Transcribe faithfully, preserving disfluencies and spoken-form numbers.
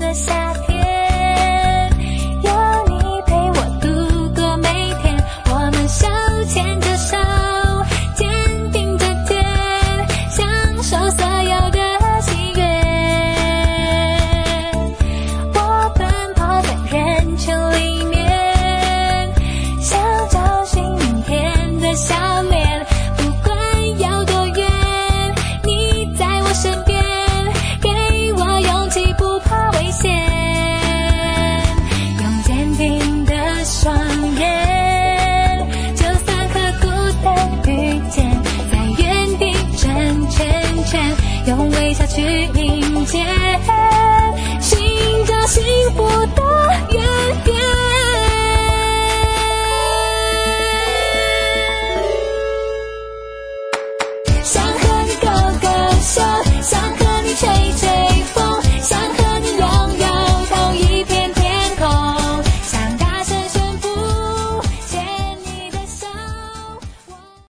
的夏天，有你陪我度过每天，我们手牵着手，肩并着肩，享受所有的喜悦。我奔跑在人群里面，想找寻明天的笑脸，不管有多远，你在我身边，给我勇气，不怕危险，用坚定的双眼，就算刻骨的遇见，在原地转圈圈，用微笑去迎接。